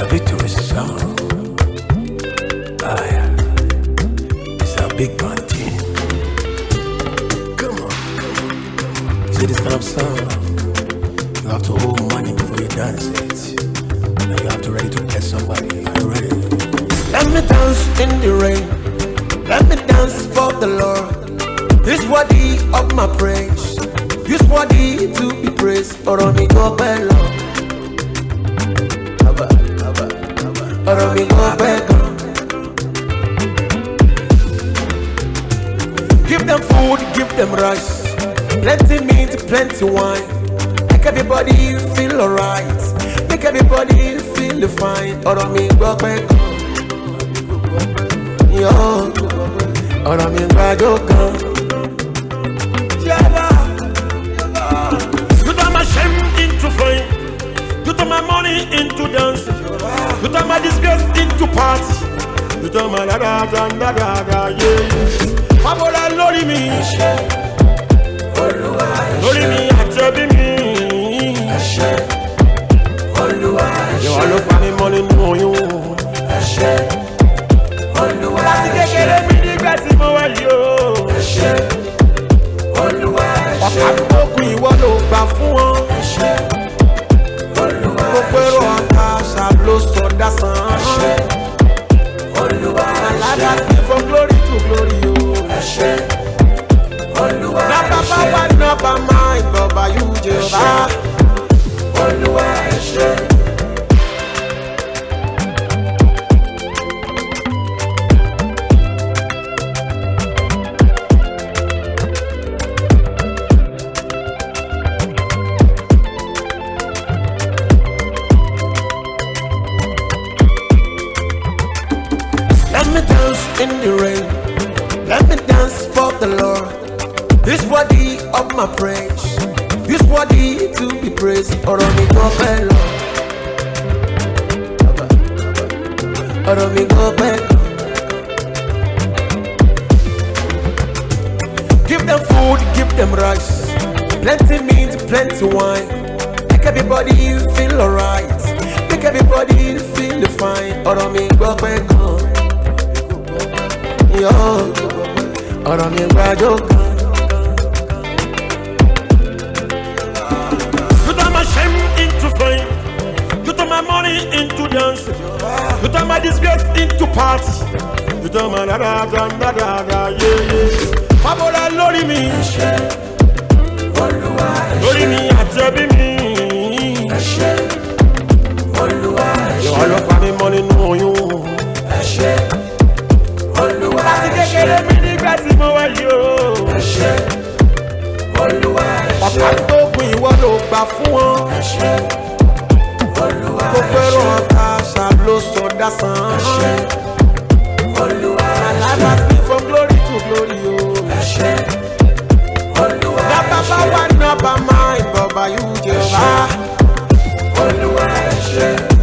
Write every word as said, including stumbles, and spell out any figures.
a victory song. Ah, yeah. It's a big man team. Come on, come on. See this kind of song? You have to hold money before you dance it. Now you have to ready to bless somebody. Are you ready? Let me dance in the rain. Let me dance for the Lord. He's worthy of my praise. He's worthy to be praised. Ọ̀rọ̀ mi go bello. Ọ̀rọ̀ mi go bello. Give them food, give them rice. Plenty meat, plenty wine. Make everybody feel alright. Make everybody feel fine. Ọ̀rọ̀ mi go bello. Yo, ọ̀rọ̀ mi gbàjọ kan. You turn my shame into fame. You turn my money into dance. You turn my disgrace into party. You turn my da da da da da da yeah. Fabola lórí mi, lórí mi àjẹbí mi. Ìwọ ló pa mí mọ́ nínú oyún. Láti kékeré mi nígbà tí mo wá yìí o. Ọ̀pá gbogbo ìwọ ló gbà fún wọn. Gbogbo èrò ọ̀tá ṣàló sọ̀dá sàn. Alága sí from glory to glory o. Nàbà bá wà nàbà máa ìgbọ̀bà yóò jẹ ọba. Olúwa ẹ ṣé. Let me dance in the rain. Let me dance for the Lord. He's worthy of my praise. He's worthy to be praised. Ọ̀rọ̀ mi go bello. Ọ̀rọ̀ mi go bello. Give them food, give them rice. Plenty meat, plenty wine. Make everybody feel alright. Make everybody feel fine. Ọ̀rọ̀ mi go bello. Yo, ọ̀rọ̀ mi gbàjọ kan. You turn my shame into fame. You turn my money into dance. You turn my disgrace into party. You turn my da da da da da da yeah yeah. Fabola lórí mi, lórí mi àjẹbí mi. Ìwọ ló pa mí mọ́ nínú oyún. Láti kékeré mi nígbà tí mo wá yìí o. Ọ̀pá gbogbo ìwọ ló gbà fún wọn. Gbogbo èrò ọ̀tá ṣàló sọ̀dá sàn. Alága sí from glory to glory o. Nàbà bá wà nàbà máa ìgbọ̀bà yóò jẹ ọba. Olúwa ẹ ṣé.